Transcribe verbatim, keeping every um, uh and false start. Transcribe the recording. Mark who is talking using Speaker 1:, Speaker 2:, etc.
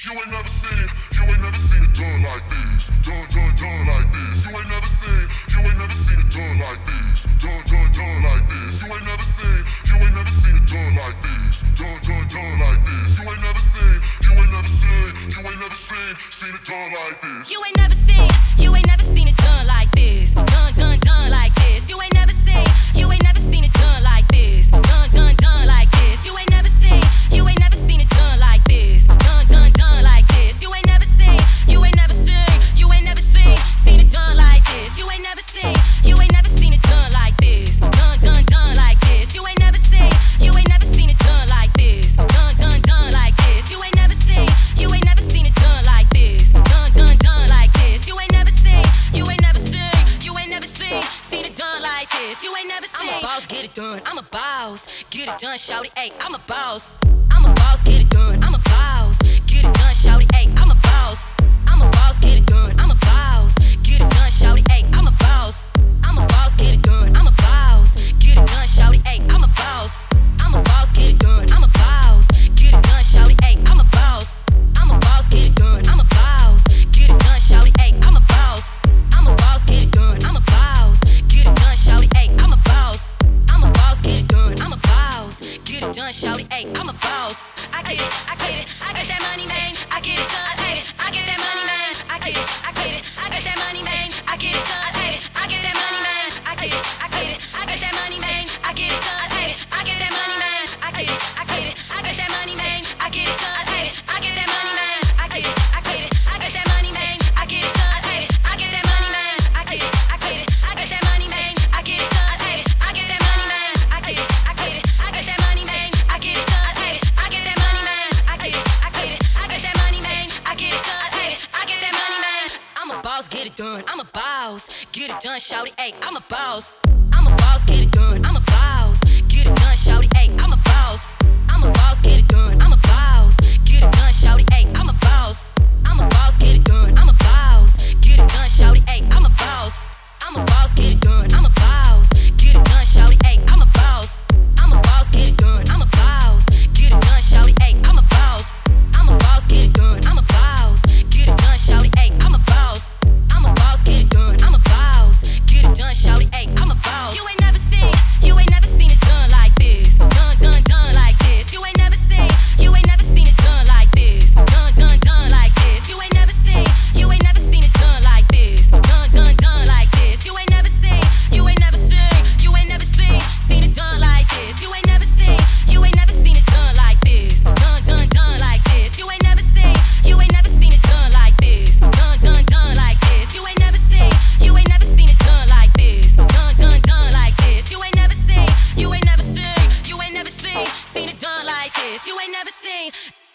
Speaker 1: You ain't never seen, you ain't never seen it done like this. Done, done, done like this. You ain't never seen, you ain't never seen it done like this. Done, done, done like this. You ain't never seen, you ain't never seen it done like this. Done, done, done like this. You ain't never seen, you ain't never seen, you ain't never seen, seen it done like this.
Speaker 2: You ain't never seen, you ain't never seen it done like this. Done, done, done like this. You ain't never seen, you ain't never seen it done like this. Done, done, done like this. You ain't never seen, you ain't never seen it done like this. Done, done, done like this. You ain't never seen, you ain't never seen, you ain't never seen, seen it done like this. You ain't never seen, you ain't never seen it done like this. Done, done, done like this. You ain't never seen, you ain't never seen it done like this. Done, done, done like this. You ain't never seen, you ain't never seen it done like this. Done, done, done like this. You ain't never seen, you ain't never seen, you ain't never seen, seen it done like this. You ain't never seen. I'm a boss, get it done. I'm a boss, get it done, shout it, ayy. I'm a boss. I'm a boss, get it done. I'm a boss, get it done, shout it, ayy. I'm a boss. I'm a boss, get it done. I'm a boss, get it done, shout it, ayy. I'm a boss. I'm a boss, get it done. I'm a boss, get it done, shout it, ayy. I'm a boss. I'm a boss, get it done. I'm a boss, get it done, shout it, ayy. I'm a boss. I'm a boss, get it done. I'm a boss, get it done, shout it, ayy. I'm a boss. I'm a boss, get it done. I'm a boss, get it done, shout it, ayy. I'm a boss. I'm a boss, get it done. I'm a boss, get it done, shout it, ayy. I'm a boss. I get it, I get it, I get that money, man. I get it done, ayy. I get that money, man. I get it, I get it, I get that money, man. I get it done, ayy. I get that money, man. I get it, I get it, I get that money, man. I get it done, ayy. I get that money, man. I get it, I get it, I get that money, man. I get it done, ayy. I get that money, man. I get it, I get it, I get that money, man. I get it done, ayy. I get that money, man. I get it, I get it, I get that money, man. I get it done, ayy. I get that money, man. I get it, I get it, I get that money, man. I get it done, ayy. I get that money, man. I get it, I get it, I get that money, man. I get it done, ayy. I get that money, man. I'm a boss, get it done. I'm a boss, get it done, shout it, ayy. I'm a boss. I'm a boss, get it done. I'm a boss, get it done, shout it, ayy. I'm a boss. I'm a boss, get it done. I'm a boss, get it done, shout it, ayy. I'm a boss. I'm a boss, get it done. I'm a boss, get it done, shout it, ayy. I'm a boss. I'm a boss, get it done. I'm a boss, get it done, shout it, ayy. I'm a boss. I'm a boss, get it done. I'm a boss, get it done, shout it, ayy. I'm a boss. I'm a boss, get it done. I'm a boss, get it done, shout it, ayy. I'm a boss. I'm a boss, get it done. I'm a boss, get it done, shout it, ayy. I'm a boss. You ain't never seen, you ain't never seen it done like this. Done, done, done like this. You ain't never seen, you ain't never seen it done like this. Done, done, done like this. You ain't never seen, you ain't never seen it done like this. Done, done, done like this. You ain't never seen, you ain't never seen, you ain't never seen, seen it done like this. You ain't never seen, you ain't never seen it done like this. Done, done, done like this. You ain't never seen, you ain't never seen it done like this. Done, done, done like this. You ain't never seen, you ain't never seen it done like this. Done, done, done like this. You ain't never seen, you ain't never seen, you ain't never seen, seen it done like this. You ain't never seen.